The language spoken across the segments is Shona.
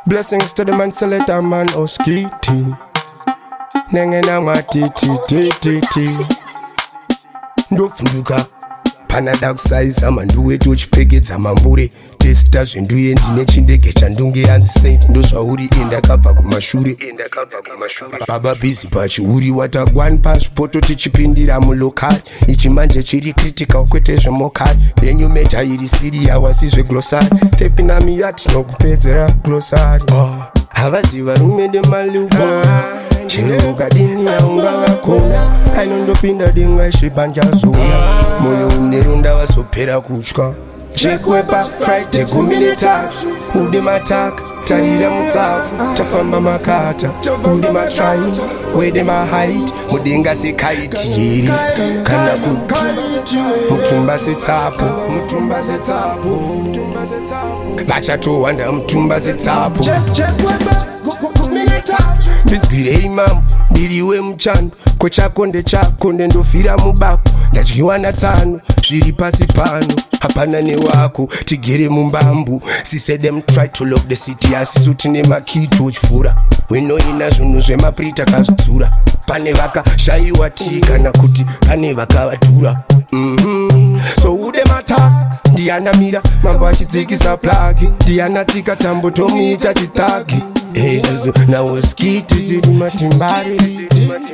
Blessings to the man, select a man, oh skitty. Nenge na matiti. Ndofunduka. Pana dark size, amanduwe tochipfekedza amambure. Testa zvenduye ndine chindege chandunge hanzi saint. Ndozvauri indakabva kumashure. Baba busy pachiuri watagwan paspoto tichipindira mulokali. Ichi manje chiri critical kwete zvemokali. Benyu meta iri siria wasi zveglossary. Tepina miyati nokupedzera glossary. Havaziva rume nemaluko. Chero ukadini haungavakona. Ainondopinda denga shipanjazoya. Moyo unerunda wasopera kutya. Chekwepa Friday kumineta. Ude mataka tarira mutsafu. Chafamba makata ude matrain. Wede mahait mudenga sekaiti hiri. Kana kuti mutumba setsapo. Vachatowanda mutumba setsapo. Ndidzwirei mamu ndiriwe muchando. Kochako ndechako ndendofira mubako. Ndadyiwa natsano zviri pasi pano. Hapana newako tigere mumbambu. She said them try to lock the city asisuti nemakito uchifura. Wino ina zvinhu zvemaprita kazvitsura. Pane vakashayiwa tii kana kuti pane vakavatura. So ude mata ndianamira mambo achidzikisa plagi. Ndianatika tambo tomuita chitagi. Ezuzu nawo skiti tiri matimbari.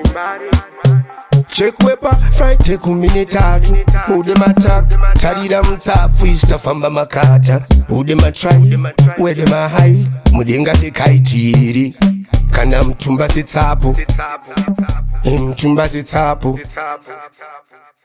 Chekwepa Friday kuminetatu. Ude mataka tarira mutsapfu isitafamba makata. Ude matrai wede mahai mudenga sekaitiri. Kana mutumba setsapo. Mutumba setsapo.